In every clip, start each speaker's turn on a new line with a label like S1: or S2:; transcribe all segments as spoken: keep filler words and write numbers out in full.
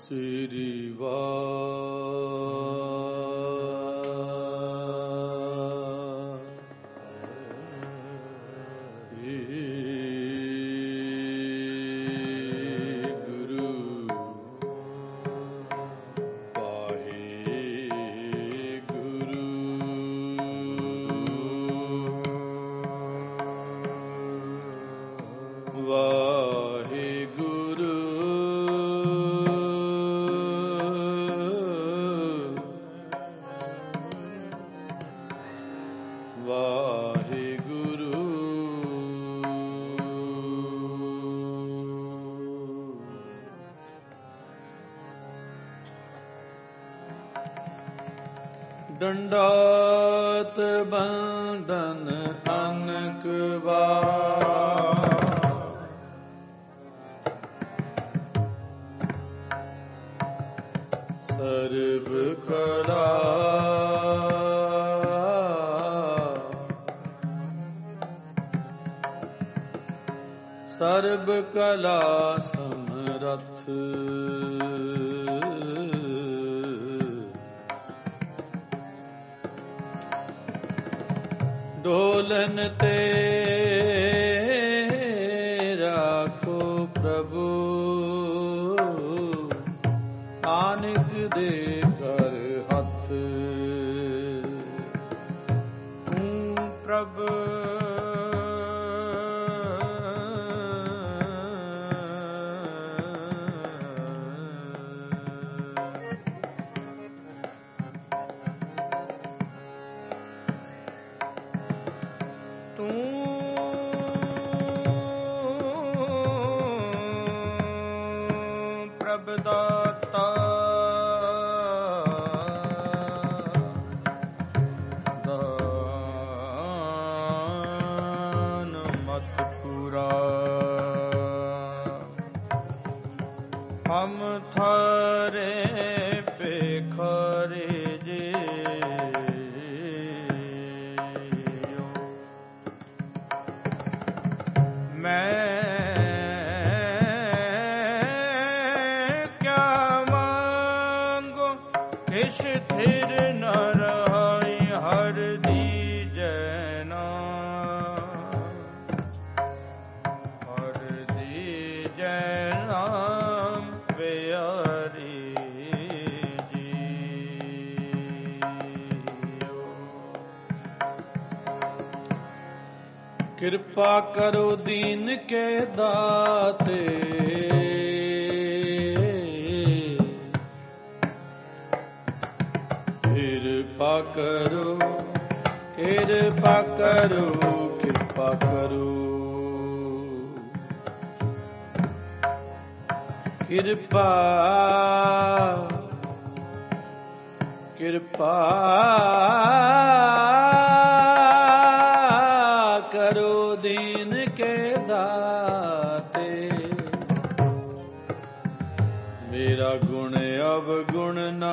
S1: श्री दंडौत बंदन अनक बार, सर्व कला सर्व कला समरथ, डोलन ते राखो प्रभु, आनिक दे कर हथ, प्रभु दाता दान मत पूरा, हम थारे पे खरे जे, मैं स्थिर न रहाई हर दीजना, हर दीजना प्यारी जियो। कृपा करो दीन के दाते, कृपा करो कृपा करो कृपा करो, कृपा कृपा करो दीन के दाते, मेरा गुण अवगुण ना,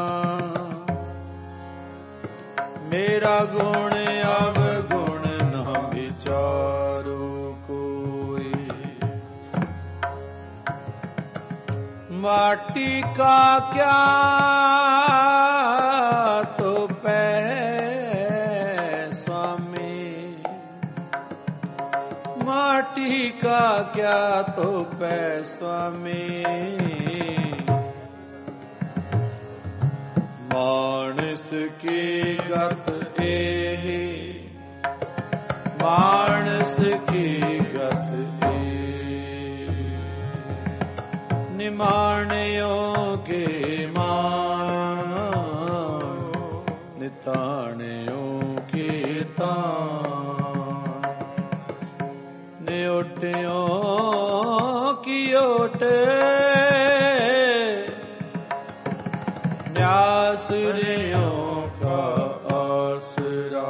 S1: मेरा गुण अवगुण न विचारो कोई, माटी का क्या तो पै स्वामी, माटी का क्या तो पै स्वामी, मानस की गत एहि, मानस की गत एहि, निमाणियों के मान, निताणियों के तान, न्योटियों की ओटे, न्यासरियों का आसरा,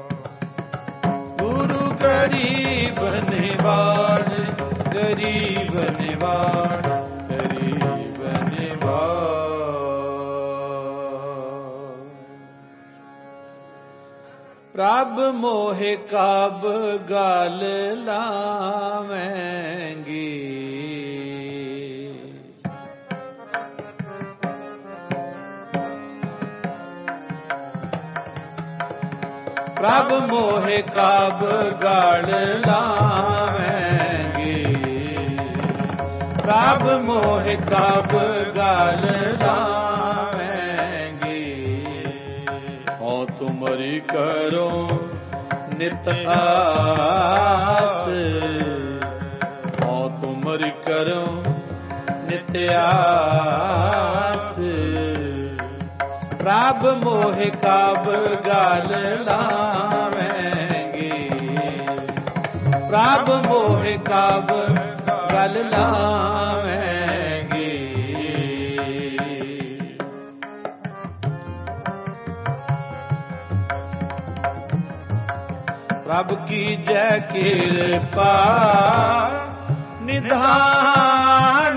S1: गुरु गरीब निवार, गरीब निवार, गरीब निवार। प्रभ मोहे काब गाल लावेंगी, ਪ੍ਰਭ ਮੋਹਿ ਕਬ ਗਲ ਲਾਵੈਂਗੇ, ਪ੍ਰਭ ਮੋਹਿ ਕਬ ਗਲ ਲਾਵੈਂਗੇ। ਹਉ ਤੁਮਰੀ ਕਰੋ ਨਿਤ ਆਸ, ਹਉ ਤੁਮਰੀ ਕਰੋ ਨਿਤ ਆਸ। ਪ੍ਰਭ ਮੋਹਿ ਕਬ ਗਲ ਲਾਵੈਂਗੇ, ਪ੍ਰਭ ਮੋਹਿ ਕਬ ਗਲ ਲਾਵੈਂਗੇ। ਪ੍ਰਭ ਕੀ ਜੈ ਕਿਰਪਾ ਨਿਧਾਨ,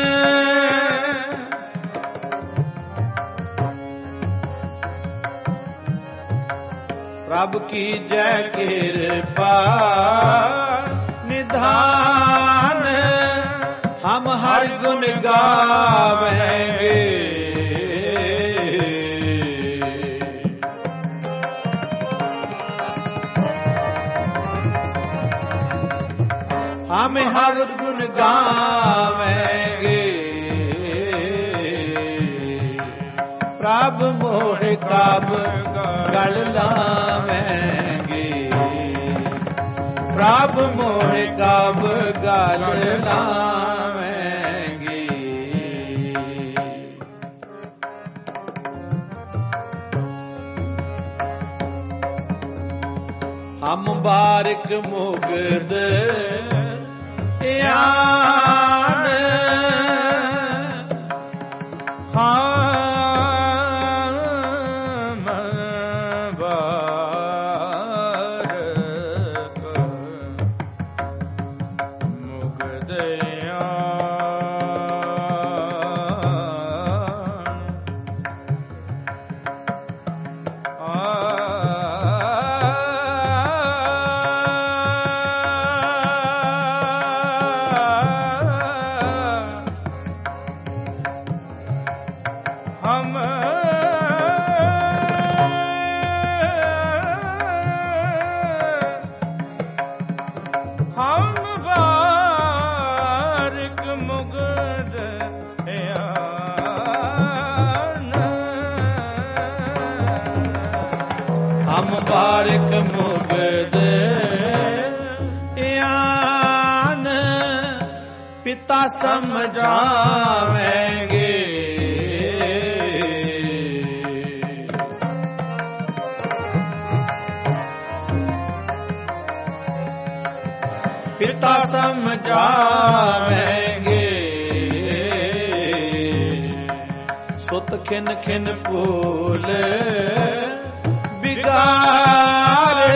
S1: ਪ੍ਰਭ ਕੀ ਜੈ ਕਿਰਪਾ ਨਿਧਾਨ। ਹਮ ਹਰਿ ਗੁਣ ਗਾਵੇਂਗੇ, ਹਮ ਹਰਿ ਗੁਣ ਗਾਵੇਂਗੇ। ਪ੍ਰਭ ਮੋਹਿ ਕਬ ਗਲ ਲਾਵੈਂਗੇ, ਪ੍ਰਭ ਮੋਹਿ ਕਬ ਗਲ ਲਾਵੈਂਗੇ। ਹਮ ਬਾਰਿਕ ਮੁਗਦ ਆਨ, ਹਾਂ ਬਾਰਿਕ ਮੁਗਦ ਆਨ, ਪਿਤਾ ਸਮਝਾਵੇਂਗੇ। ਪਿਤਾ ਸਮਝਾਵੇਂਗੇ। ਸੁਤ ਖਿਨ ਖਿਨ ਭੂਲ ਬਿਗਾਰੇ,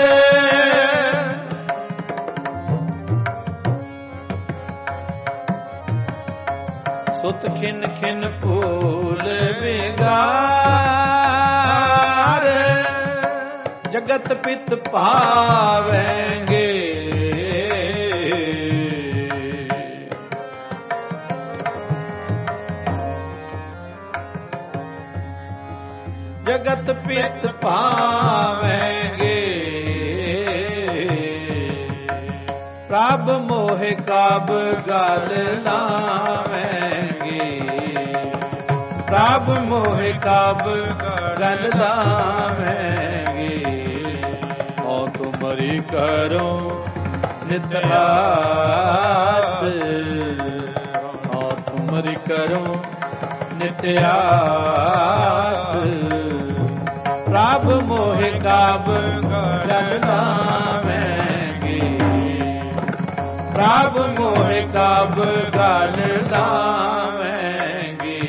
S1: ਸੁਤ ਖਿਨ ਖਿਨ ਭੂਲ ਬਿਗਾਰੇ। ਜਗਤ ਪਿਤ ਪਾਵੇਂਗੇ, ਜਗਤ ਪਿਤ ਪਾਵੇਂਗੇ। ਪ੍ਰਭ ਮੋਹਿ ਕਬ ਗਲ ਲਾਵੈਂਗੇ, ਪ੍ਰਭ ਮੋਹਿ ਕਬ ਗਲ ਲਾਵੈਂਗੇ। ਹਉ ਤੁਮਰੀ ਕਰੋ ਨਿਤ ਆਸ, ਹਉ ਤੁਮਰੀ ਕਰੋ ਨਿਤ ਆਸ। ਪ੍ਰਭ ਮੋਹਿ ਕਬ ਗਲ ਲਾਵੈਂਗੇ, ਪ੍ਰਭ ਮੋਹਿ ਕਬ ਗਲ ਲਾਵੈਂਗੇ।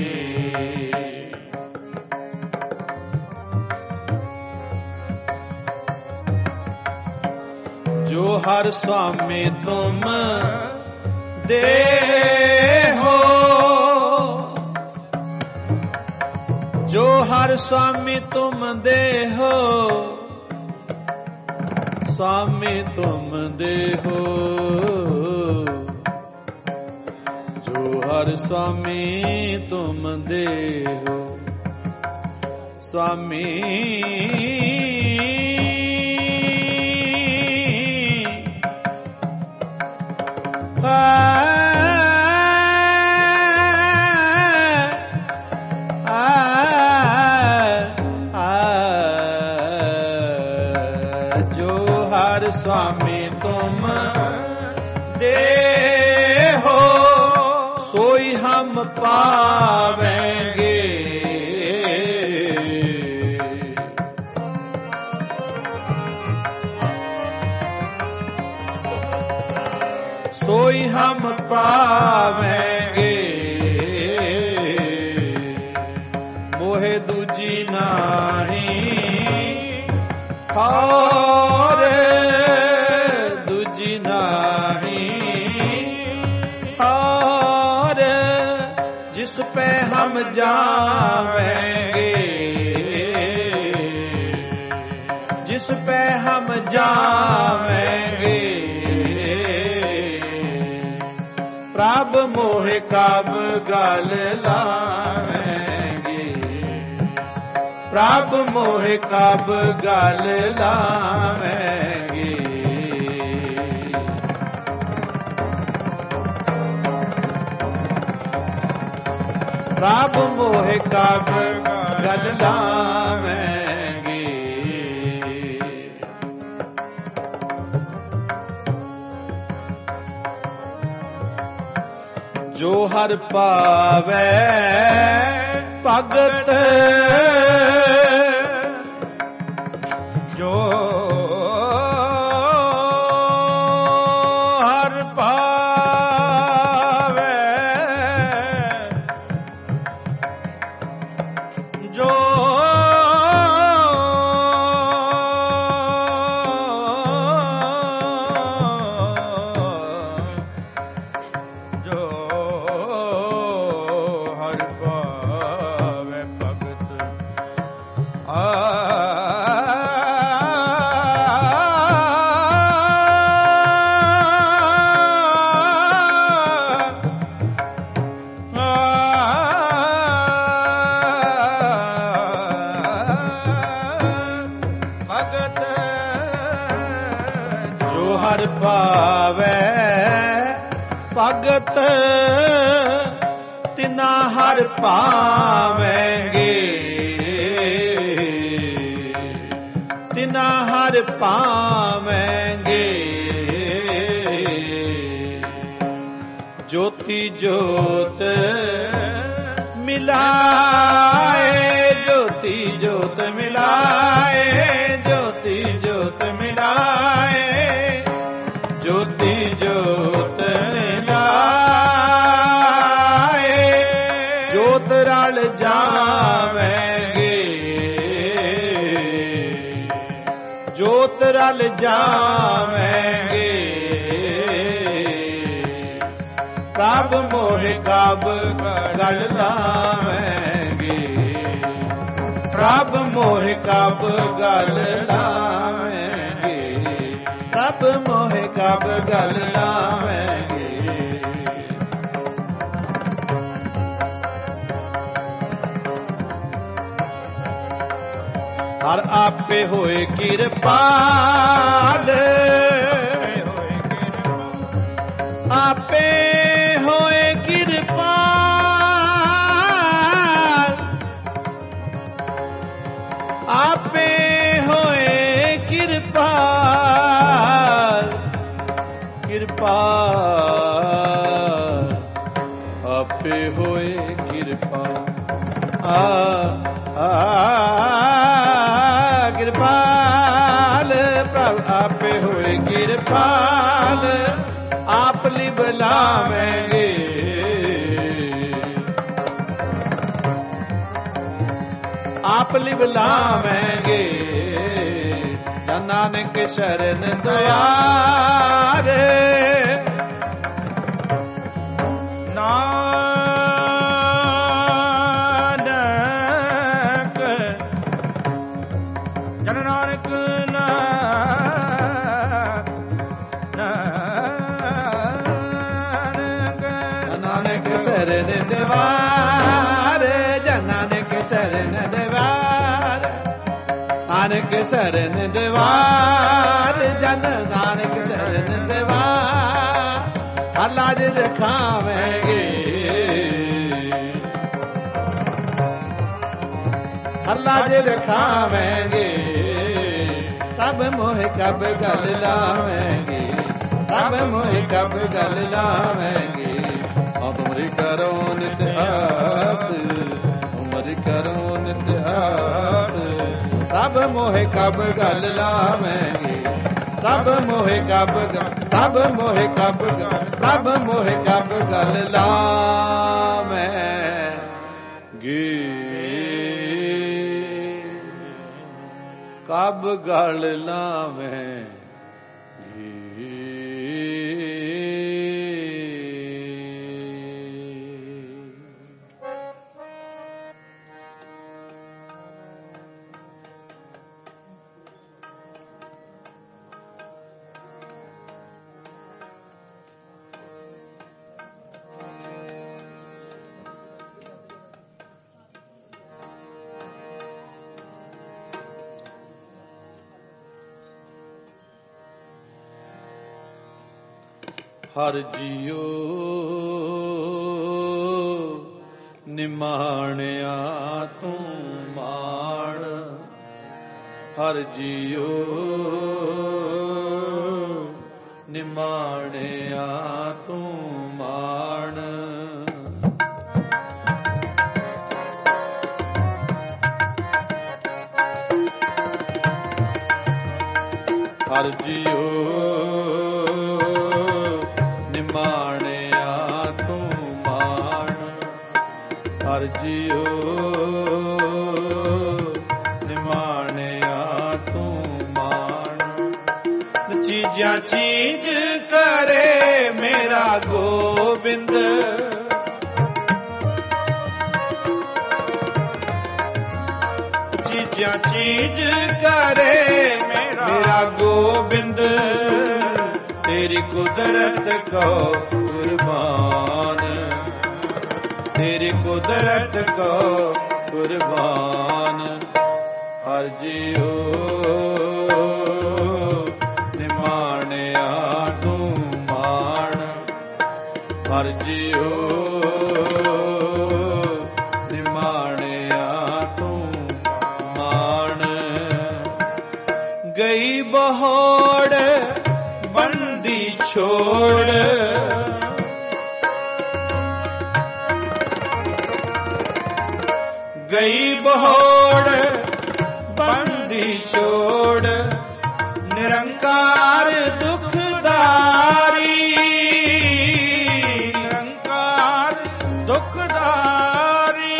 S1: ਜੋ ਹਰ ਸੁਆਮੀ ਤੁਮ ਦੇਹੋ, ਜੋ ਹਰ ਸੁਆਮੀ ਤੁਮ ਦੇਹੋ, ਸੁਆਮੀ ਤੁਮ ਦੇਹੋ। ਜੋ ਹਰ ਸੁਆਮੀ ਤੁਮ ਦੇਹੋ, ਸੁਆਮੀ हम पावेंगे। सोई हम पावेंगे, मोहे दूजी नाही और दूजी नाही और जिस पे हम जावेंगे, जिस पे हम जावेंगे, प्रभ मोहे कब गल लावेंगे, प्रभ मोहे कब गल लावेंगे। प्रभ मोहे कब गल लावेंगे। जो हर पावे भगत, जो हर पावे, जो हर पावे भगत तिना हर पावेंगे, तिना हर पावेंगे। ज्योति ज्योत मिलाए, ज्योति ज्योत मिलाए, ज्योति ज्योत मिलाए, ज्योति ज्योत मिलाए। ज्योत रल जावेंगे, ज्योत रल जावेंगे। कब मोहे कब गल लावेंगे, प्रभ मोहे कब गल लावेंगे, प्रभ मोहे कब गल लावेंगे। हर आपे होए किरपाल, आपे होए किरपाल, आपे होए किरपाल, किरपाल आपे होए किरपाल। आ आ किरपाल प्रभ आपे होए किरपाल, आप लिब लावेंगे, आप लिब लावेंगे। नानक शरण द्वारे, नानक जन नानक नानक शरण द्वारे, जन नानक शरण द्वारे, नानक शरण द्वार, जन नानक शरण द्वार। अल्लाह जी दिखावेंगे, अल्लाह जी दिखावेंगे। कब मोहे कब गल लावेंगे, कब मोहे कब गल लावेंगे। और तुमरी करो नित ਮੋਹਿ ਕਬ ਗਲ ਲਾਵੇਂਗੇ, ਪ੍ਰਭ ਮੋਹਿ ਕਬ ਪ੍ਰਭ ਮੋਹਿ ਕਬ ਪ੍ਰਭ ਮੋਹਿ ਕਬ ਗਲ ਲਾਵੇਂਗੇ, ਕਬ ਗਲ ਲਾਵੇਂਗੇ। ਹਰਿ ਜੀਓ ਨਿਮਾਣਿਆ ਤੂੰ ਮਾਣ, ਹਰਿ ਜੀਓ ਨਿਮਾਣਿਆ ਤੂੰ ਮਾਣ, ਹਰਿ ਜੀਓ ਨਿਮਾਣਿਆ ਤੂੰ ਮਾਣ, ਹਰਿ ਜੀਓ ਨਿਮਾਣਿਆ ਤੂੰ ਮਾਣ, ਚੀਜ਼ਾਂ ਚੀਜ਼ ਕਰੇ ਮੇਰਾ ਗੋਬਿੰਦ, ਚੀਜ਼ਾਂ ਚੀਜ਼ ਕਰੇ ਮੇਰਾ ਗੋਬਿੰਦ, ਤੇਰੀ ਕੁਦਰਤ ਕੋ ਕੁਰਬਾਨ, ਤੇਰੀ ਕੁਦਰਤ ਕੋ ਕੁਰਬਾਨ, ਹਰਿ ਜੀਓ ਨਿਮਾਣਿਆ ਤੂੰ ਮਾਣ, ਹਰਿ ਜੀਓ ਨਿਮਾਣਿਆ ਤੂੰ ਮਾਣ, ਗਈ ਬਹੋੜ ਬੰਦੀ ਛੋੜ, ਗਈ ਬਹੋੜ ਬੰਦੀ ਛੋੜ, ਨਿਰੰਕਾਰ ਦੁਖਦਾਰੀ, ਨਿਰੰਕਾਰ ਦੁਖਦਾਰੀ,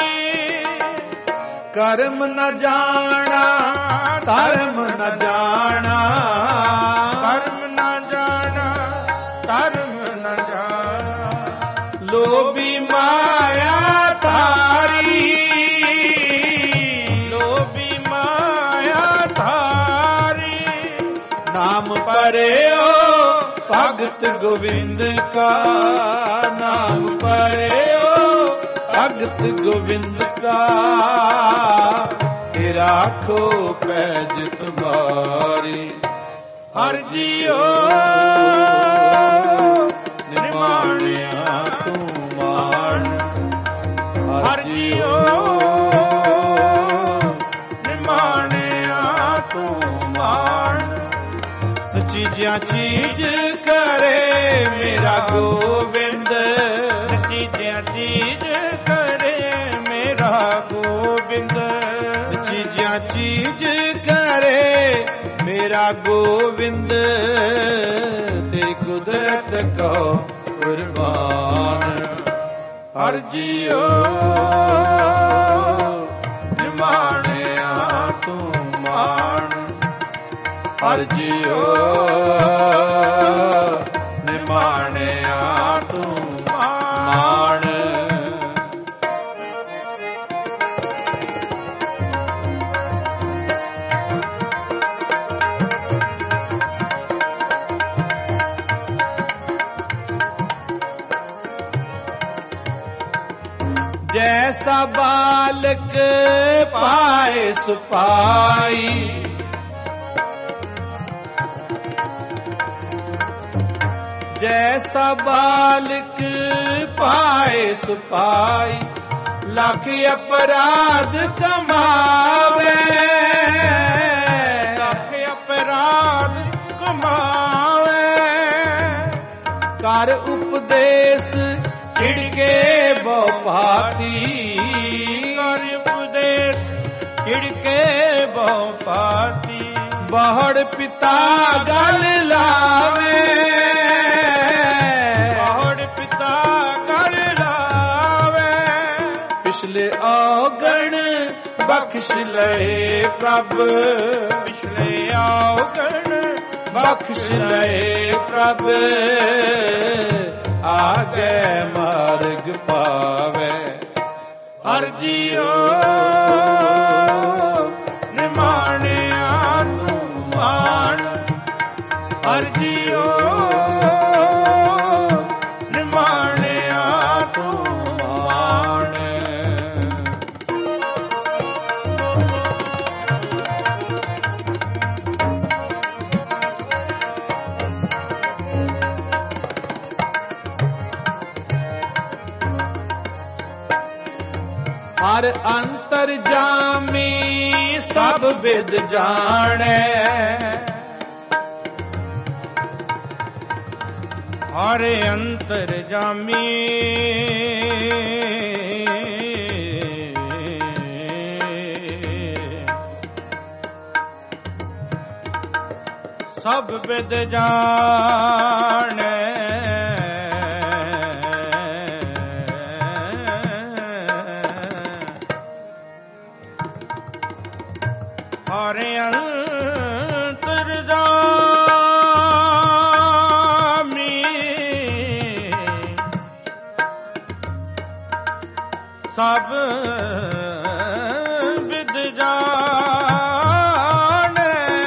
S1: ਕਰਮ ਨ ਜਾਣਾ ਧਰਮ ਨ ਜਾਣਾ, ਕਰਮ ਧਰਮ ਨ ਜਾਣਾ, ਲੋਭੀ ਮਾਇਆ ਧਾਰੀ, ਲੋਭੀ ਮਾਇਆ ਧਾਰੀ, ਨਾਮ ਪਰਿਓ ਭਗਤ ਗੋਬਿੰਦ ਕਾ, ਨਾਮ ਪਰਿਓ ਭਗਤ ਗੋਬਿੰਦ ਕਾ, ਤੇ ਰਾਖੋ ਪੈਜ ਤੁਮਾਰੀ, ਹਰਿ ਜੀਓ ਨਿਮਾਣਿਆ ਤੂੰ ਮਾਣ, ਹਰਿ ਜੀਓ ਨਿਮਾਣਿਆ ਤੂੰ ਮਾਣ, ਚੀਜ਼ਾਂ ਚੀਜ਼ ਕਰੇ ਮੇਰਾ ਗੋਬਿੰਦ, ਚੀਜ਼ਾਂ ਚੀਜ਼ ਕਰੇ ਮੇਰਾ ਗੋਬਿੰਦ, ਚੀਜ਼ਾਂ ਚੀਜ਼ ਕਰੇ ਮੇਰਾ ਗੋਬਿੰਦ, ਤੇਰੀ ਕੁਦਰਤ ਕੋ ਕੁਰਬਾਨ, ਹਰਿ ਜੀਓ ਨਿਮਾਣਿਆ ਤੂੰ ਮਾਣ, ਹਰਿ ਜੀਓ ਨਿਮਾਣਿਆ ਤੂੰ ਮਾਣ, जैसा बालक पाए सुपाई, जैसा बालक पाए सुपाई, लख अपराध कमावे, लख अपराध कमावे, कर उपदेश छिड़के बहुभांति, कर उपदेश छिड़के
S2: ਬਹੁ ਪਾਤੀ,
S1: ਬਹੁੜ ਪਿਤਾ ਗਲ ਲਾਵੇ,
S2: ਬਹੁੜ ਪਿਤਾ ਗਲ ਲਾਵੇ,
S1: ਪਿਛਲੇ ਔਗਣ ਬਖਸ਼ ਲਏ ਪ੍ਰਭ,
S2: ਪਿਛਲੇ ਔਗਣ
S1: ਬਖਸ਼ ਲਏ ਪ੍ਰਭ, ਆਗੇ ਮਾਰਗ ਪਾਵੇ।
S2: ਹਰਿ ਜੀਓ ਨਿਮਾਣਿਆ ਤੂੰ ਮਾਣ, ਹਰਿ ਜੀਓ ਨਿਮਾਣਿਆ ਤੂੰ ਮਾਣ। ਹਰ ਅੰਤਰ ਜਾਮੀ ਸਭ ਵਿਦ ਜਾਣੈ, ਹਰ ਅੰਤਰ ਜਾਮੀ ਸਭ ਵਿਦ ਜਾਣੈ, ਹਰਿ ਅੰਤਰ ਜਾਮੀ ਸਭ ਵਿਦ ਜਾਣੈ,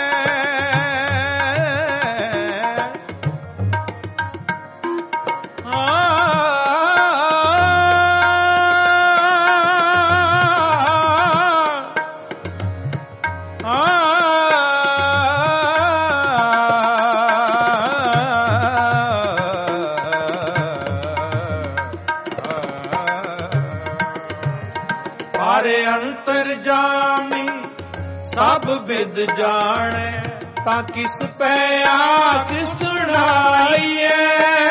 S2: ਹਰਿ ਅੰਤਰ ਜਾਮੀ ਸਭ ਵਿਦ ਜਾਣੈ, ਤਾਂ ਕਿਸ ਪੈ ਆਖ ਸੁਣਾਈਐ,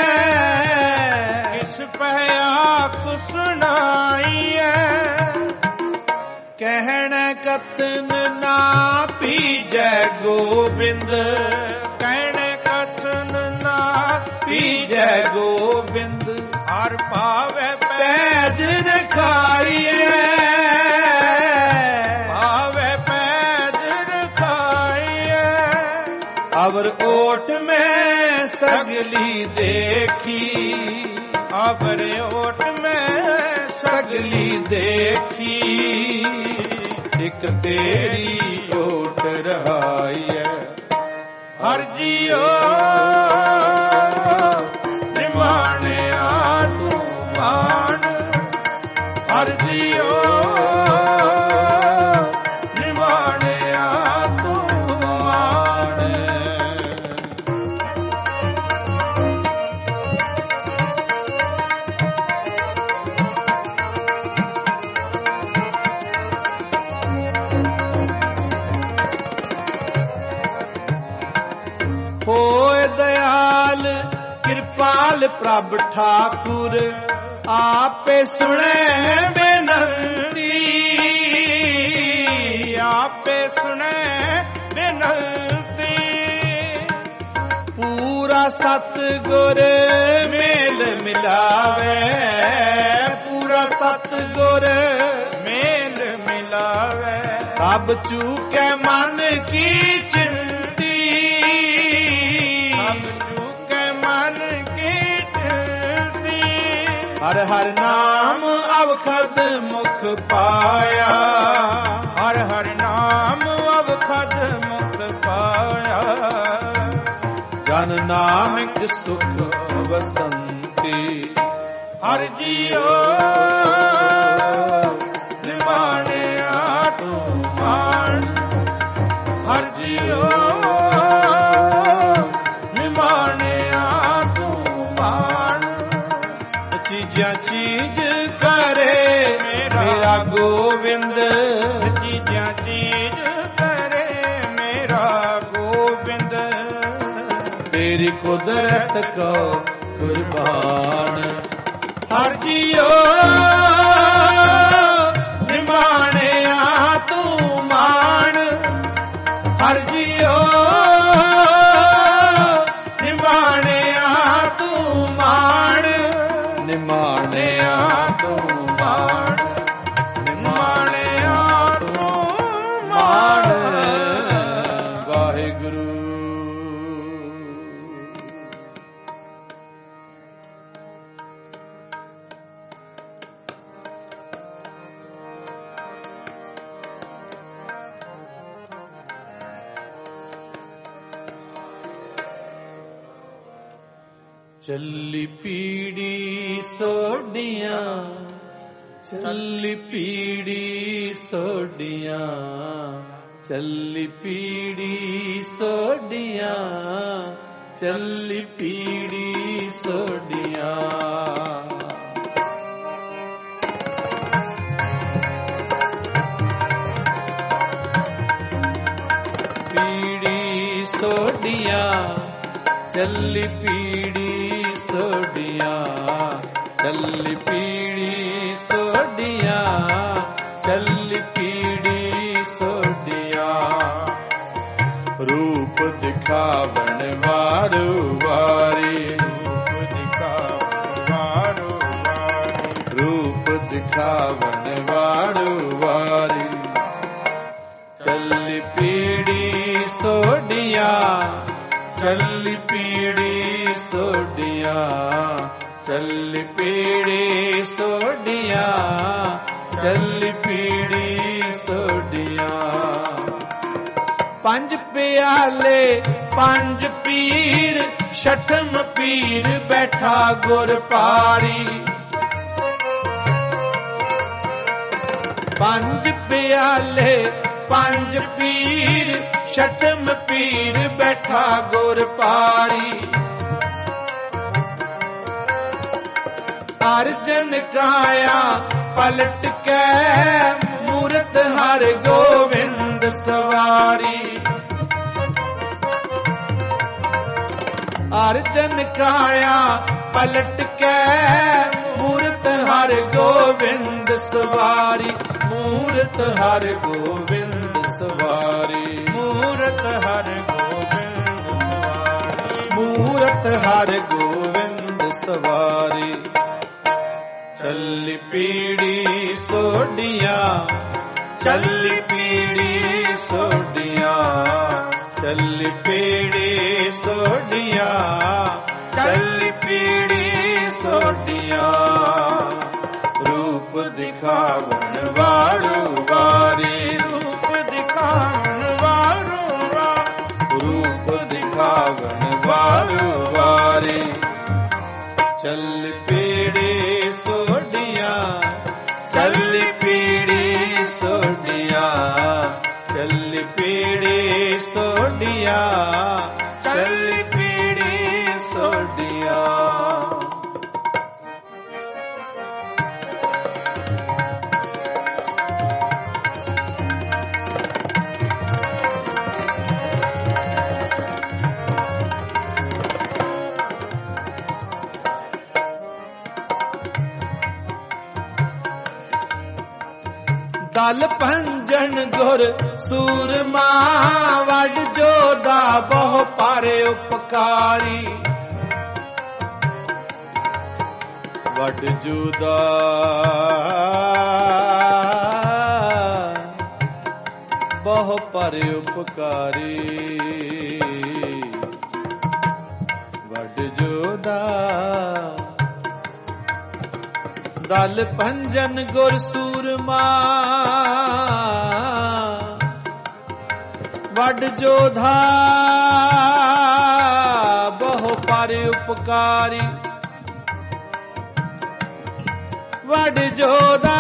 S2: ਕਿਸ ਪੈ ਆਖ ਸੁਣਾਈਐ, ਕਹਿਣ ਕਥਨ ਨਾ ਪੀਜੈ ਗੋਬਿੰਦ, ਕਹਿਣ ਕਥਨ ਨਾ ਪੀਜੈ ਗੋਬਿੰਦ, ਹਰ ਭਾਵੈ ਪੈਜ ਰਖਾਈਐ, ਭਾਵੈ ਪੈਜ ਰਖਾਈਐ, ਅਵਰ ਓਟ ਮੈਂ ਸਗਲੀ ਦੇਖੀ, ਅਵਰ ਓਟ ਮੈਂ ਸਗਲੀ ਦੇਖੀ, ਇਕ ਤੇਰੀ ਓਟ ਰਹਾਈਐ। ਹਰਿ ਜੀਓ ਨਿਮਾਣਿਆ ਤੂੰ ਮਾਣ, ਹਰਿ ਜੀਓ ਨਿਮਾਣਿਆ ਤੂੰ ਮਾਣ। ਹੋਏ ਦਇਆਲ ਕਿਰਪਾਲ ਪ੍ਰਭ ਠਾਕੁਰ, ਆਪੇ ਸੁਣੈ ਬੇਨੰਤੀ, ਆਪੇ ਸੁਣੈ ਬੇਨੰਤੀ, ਪੂਰਾ ਸਤਿਗੁਰ ਮੇਲ ਮਿਲਾਵੇ, ਪੂਰਾ ਸਤਿਗੁਰ ਮੇਲ ਮਿਲਾਵੇ, ਸਭ ਚੂਕੈ ਮਨ ਕੀ ਚਿੰਤੀ, ਸਭ ਚੂਕੈ ਮਨ ਕੀ ਚਿੰਤੀ, ਹਰ ਹਰ ਨਾਮ ਅਵਖਦ ਮੁਖ ਪਾਇਆ, ਹਰ ਹਰ ਨਾਮ ਅਵਖਦ ਮੁਖ ਪਾਇਆ, ਜਨ ਨਾਨਕ ਸੁਖ ਵਸੰਤੀ। ਹਰਿ ਜੀਓ ਨਿਮਾਣਿਆ ਤੂੰ ਮਾਣ, ਹਰਿ ਜੀਓ ਨਿਮਾਣਿਆ ਤੂੰ ਮਾਣ, ਚੀਜ਼ਾਂ ਚੀਜ਼ ਕਰੇ ਮੇਰਾ ਗੋਬਿੰਦ, ਚੀਜ਼ਾਂ ਚੀਜ਼ ਕਰੇ ਮੇਰਾ ਗੋਬਿੰਦ, ਤੇਰੀ ਕੁਦਰਤ ਕੋ ਕੁਰਬਾਨ। ਹਰਿ ਜੀਓ ਨਿਮਾਣਿਆ ਤੂੰ ਮਾਣ, ਚੱਲੀ ਪੀੜੀ ਸੋਡੀਆਂ, ਚੱਲੀ ਪੀੜੀ ਸੋਡੀਆਂ, ਚੱਲੀ ਪੀੜੀ ਸੋਡੀਆਂ, ਚੱਲੀ ਪੀੜੀ ਸੋਡੀਆਂ। ਪੀੜੀ ਸੋਡੀਆਂ, ਚੱਲੀ ਪੀੜੀ ਸੋਡੀਆਂ, ਚੱਲੀ ਪੀੜੀ ਸੋਡੀਆਂ, ਚੱਲੀ ਪੀੜੀ ਸੋਡੀਆਂ। ਰੂਪ ਦਿਖਾਵਣ ਵਾਰੂ ਵਾਰੀ,
S1: ਰੂਪ ਦਿਖਾਵਣ ਵਾਰੂ ਵਾਰੀ,
S2: ਰੂਪ ਦਿਖਾਵਣ ਵਾਰੂ ਵਾਰੀ। ਚੱਲੀ ਪੀੜੀ ਸੋਡੀਆਂ, ਚੱਲੀ ਪੀੜੀ ਸੋਡੀਆਂ, ਚੱਲੀ ਪੀੜੀ ਸੋਡੀਆਂ, ਚੱਲੀ ਪੀੜੀ ਸੋਡੀਆਂ। ਪੰਜ ਪਿਆਲੇ ਪੰਜ ਪੀਰ, ਛਠਮ ਪੀਰ ਬੈਠਾ ਗੁਰ ਪਾਰੀ। ਪੰਜ ਪਿਆਲੇ ਪੰਜ ਪੀਰ, ਛਠਮ ਪੀਰ ਬੈਠਾ ਗੁਰ ਪਾਰੀ। ਅਰਜਨ ਕਾਇਆ ਪਲਟ ਕੇ, ਮੂਰਤ ਹਰ ਗੋਵਿੰਦ ਸਵਾਰੀ। ਅਰਜਨ ਕਾਇਆ ਪਲਟ ਕੇ, ਮੂਰਤ ਹਰ ਗੋਵਿੰਦ ਸਵਾਰੀ। ਮੂਰਤ ਹਰ ਗੋਵਿੰਦ ਸਵਾਰੀ,
S1: ਮੂਰਤ ਹਰ ਗੋਬਿੰਦ ਸਵਾਰੀ,
S2: ਮੂਰਤ ਹਰ ਗੋਵਿੰਦ ਸਵਾਰੀ। ਚੱਲੀ ਪੀੜੀ ਸੋਡੀਆਂ, ਚੱਲੀ ਪੀੜੀ ਸੋਡੀਆਂ, ਚੱਲੀ ਪੀੜੀ ਸੋਡੀਆਂ, ਚੱਲੀ ਪੀੜੀ ਸੋਡੀਆਂ। ਰੂਪ ਦਿਖਾਵਣ ਵਾਰੂ ਵਾਰੀ,
S1: ਰੂਪ ਦਿਖਾਵਣ ਵਾਰੂ ਵਾਰੀ,
S2: ਰੂਪ ਦਿਖਾਵਣ ਵਾਰੂ ਵਾਰੀ। ਚੱਲ ਪੀੜੀ ਸੋਡੀਆਂ, ਚੱਲ ਪੀੜੀ ਸੋਡੀਆਂ, ਚੱਲ ਪੀੜੀ ਸੋਡੀਆਂ, ਚੱਲ ਪੀੜੀ ਸੋਡੀਆਂ। ਦਲ ਭੰਜਨ ਗੁਰ ਸੂਰਮਾ, ਵੱਡ ਜੋਦਾ ਬਹੁ ਪਾਰੇ ਉਪਕਾਰੀ। ਵੱਡ ਜੋਦਾ ਬਹੁ ਪਾਰੇ ਉਪਕਾਰੀ। ਵੱਡ ਜੋਦਾ ਦਲ ਭੰਜਨ ਗੁਰ ਸੂਰਮਾ, ਵੱਡ ਜੋਧਾ ਬਹੁ ਪਰ ਉਪਕਾਰੀ। ਵੱਡ ਜੋਧਾ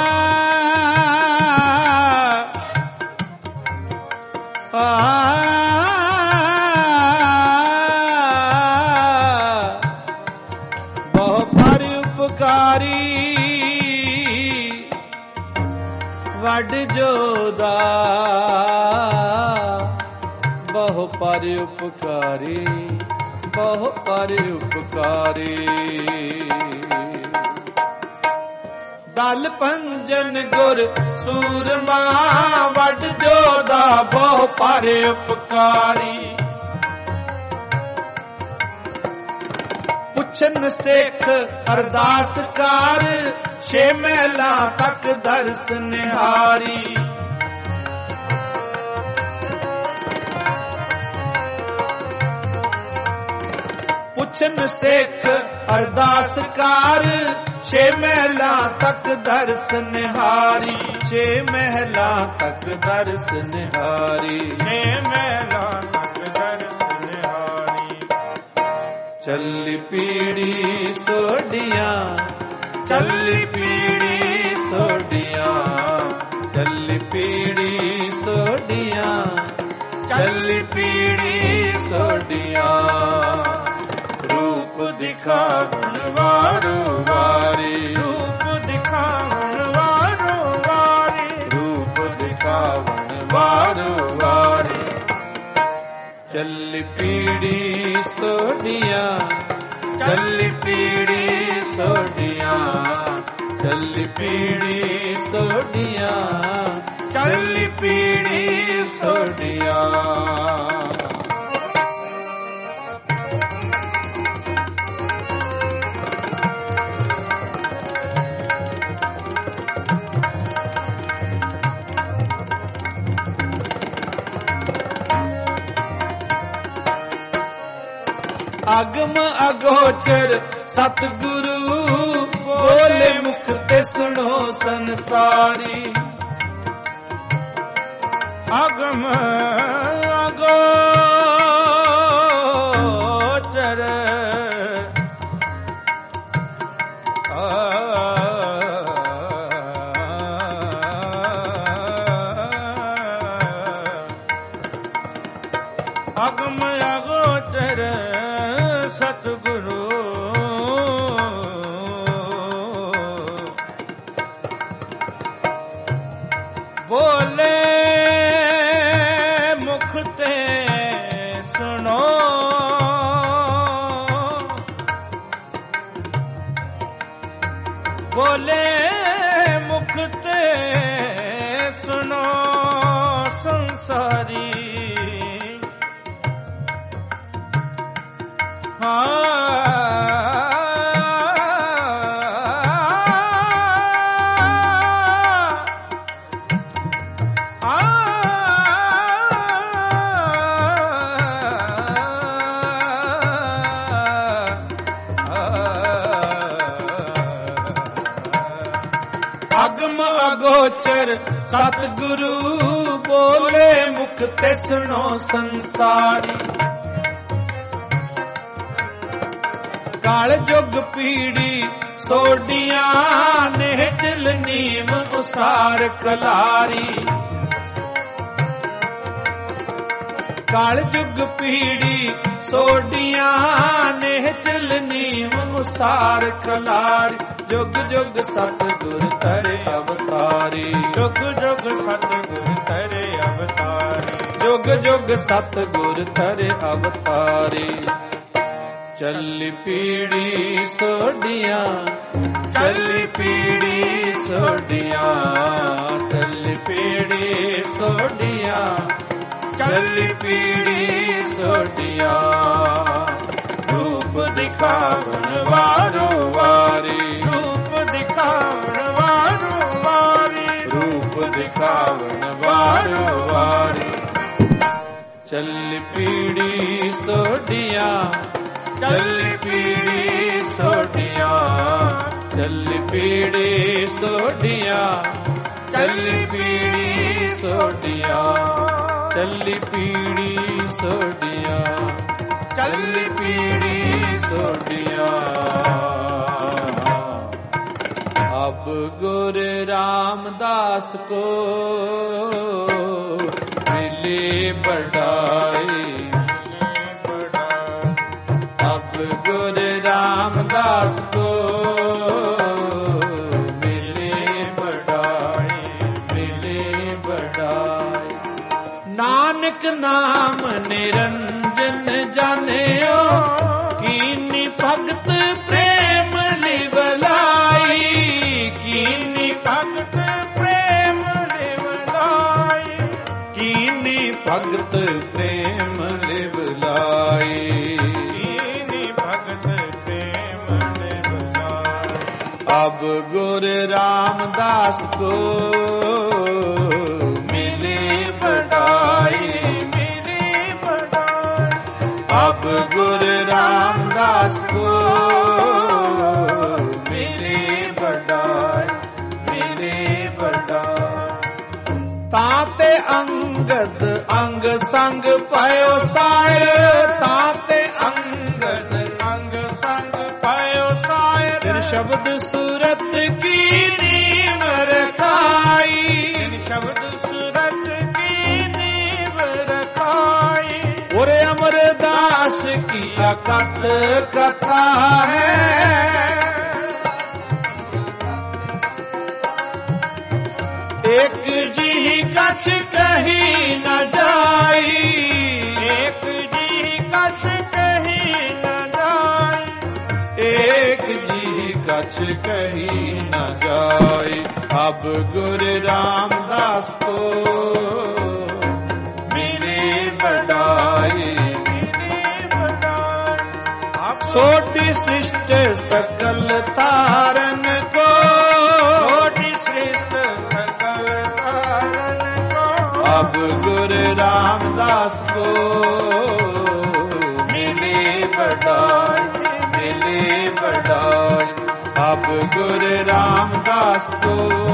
S2: ਬਹੁ ਪਰ ਉਪਕਾਰੀ। ਵੱਡ ਜੋਧਾ ਬਹੁ ਪਰ ਉਪਕਾਰੀ, ਬਹੁ ਪਰ ਉਪਕਾਰੀ। ਦਲ ਭੰਜਨ ਗੁਰ ਸੂਰਮਾ, ਵੱਡ ਜੋਧਾ ਬਹੁ ਪਰ ਉਪਕਾਰੀ। ਪੁੱਛਨ ਸਿੱਖ ਅਰਦਾਸ ਕਰ, ਛੇ ਮਹਿਲਾਂ ਤੱਕ ਦਰਸ ਨਿਹਾਰੀ। ਪੁੱਛਨ ਸਿੱਖ ਅਰਦਾਸ ਕਰ, ਛੇ ਮਹਿਲਾਂ ਤੱਕ ਦਰਸ ਨਿਹਾਰੀ। ਛੇ ਮਹਿਲਾਂ ਤੱਕ ਦਰਸ ਨਿਹਾਰੀ।
S1: ਛੇ ਮਹਿਲਾਂ ਤੱਕ ਦਰਸ ਨਿਹਾਰੀ।
S2: ਚੱਲੀ ਪੀੜੀ ਸੋਢੀਆਂ, ਚੱਲੀ ਪੀੜੀ ਸੋਢੀਆਂ, ਚੱਲੀ ਪੀੜੀ ਸੋਢੀਆਂ, ਚੱਲੀ ਪੀੜੀ ਸੋਢੀਆਂ। ਰੂਪ ਦਿਖਾਵਣ ਵਾਰੋ ਵਾਰੀ, ਰੂਪ ਦਿਖਾਵਣ ਵਾਰੋ ਵਾਰੀ, ਰੂਪ ਦਿਖਾਵਣ ਵਾਰੋ ਵਾਰੀ। ਚੱਲੀ ਪੀੜੀ ਸੋਢੀਆਂ, ਚੱਲੀ ਪੀੜੀ ਸੋਢੀਆਂ, ਚੱਲੀ ਪੀੜੀ ਸੋਢੀਆਂ, ਚੱਲੀ ਪੀੜੀ ਸੋਢੀਆਂ। ਅਗਮ ਅਗੋਚਰ ਸਤਿਗੁਰੂ ਬੋਲੇ ਮੁਖ ਤੇ ਸੁਣੋ ਸੰਸਾਰੀ। ਅਗਮ ਅਗੋਚਰ ਅਗਮ ਅਗੋਚਰ ਸਤਿਗੁਰੂ ਬੋਲੇ ਮੁਖ ਤੇ ਸੁਣੋ, ਬੋਲੇ ਮੁਖ ਤੇ ਸੁਣੋ ਸੰਸਾਰੀ। ਅਗਮ ਅਗੋਚਰ ਸਤਿਗੁਰੂ ਬੋਲੇ ਮੁਖ ਤੇ ਸੁਣੋ ਸੰਸਾਰੀ। ਕਾਲ ਜੁਗ ਪੀੜੀ ਸੋਢੀਆਂ ਨੇ ਚਲ ਨੀਮ ਉਸਾਰ ਕਲਾਰੀ। ਕਾਲ ਜੁਗ ਪੀੜੀ ਸੋਢੀਆਂ ਨੇ ਚਲ ਨੀਮ ਉਸਾਰ ਕਲਾਰੀ। ਜੁਗ ਜੁਗ ਸਤਿਗੁਰ ਧਰੇ ਅਵਤਾਰੀ, ਜੁਗ ਜੁਗ ਸਤਿਗੁਰ ਧਰੇ ਅਵਤਾਰੀ, ਜੁਗ ਜੁਗ ਸਤਿਗੁਰ ਧਰੇ ਅਵਤਾਰੀ। ਚੱਲੀ ਪੀੜੀ ਸੋਢੀਆਂ, ਚੱਲੀ ਪੀੜੀ ਸੋਢੀਆਂ, ਚੱਲੀ ਪੀੜੀ ਸੋਢੀਆਂ, ਚੱਲੀ ਪੀੜੀ ਸੋਢੀਆਂ। ਰੂਪ ਦਿਖਾਵਣ ਵਾਰੋ ਵਾਰੀ, ਰੂਪ ਦਿਖਾਵਣ ਵਾਰੋ ਵਾਰੀ, ਰੂਪ ਦਿਖਾਵਣ ਵਾਰੋ ਵਾਰੀ। ਚੱਲੀ ਪੀੜੀ ਸੋਢੀਆਂ, ਚੱਲੀ ਪੀੜੀ ਸੋਢੀਆਂ, ਚੱਲੀ ਪੀੜੀ ਸੋਢੀਆਂ, ਚੱਲੀ ਪੀੜੀ ਸੋਢੀਆਂ, ਚੱਲੀ ਪੀੜੀ ਸੋਢੀਆਂ, ਚੱਲੀ ਪੀੜੀ ਸੋਢੀਆਂ। ਅਬ ਗੁਰ ਰਾਮਦਾਸ ਕੋ ਮਿਲੇ ਬੜਾਈ, गुर रामदास को मिले बढ़ाई, मिले बढ़ाई। नानक नाम निरंजन जानियो, कीनी भगत प्रेम लिवलाई, कीनी भगत प्रेम लिवलाई, कीनी भगत प्रेम लिवलाई। अब गुर रामदास को मिले बढ़ाई, मिले बढ़ाई। अब गुर रामदास को मिले बढ़ाई, मिले बढ़ाई। ताते अंगद अंग संग पयो साय, ताते अंगद अंग शब्द सूरत की नीम रखाई,
S1: जिन शब्द सूरत की नीम रखाई।
S2: और अमरदास की अकथ कथा है, एक जी कछ कहीं न जाई,
S1: एक जी कछ कहीं न जाई,
S2: एक जी कछ कहीं न जाई। अब गुरु रामदास को मिले बढ़ाई, सोटी सृष्टि सकल तारन को,
S1: सोटी सृष्टि सकल तारन को।
S2: अब गुरु रामदास को मिले बढ़ाई, मिले बढ़ाई। अब गुरु रामदास को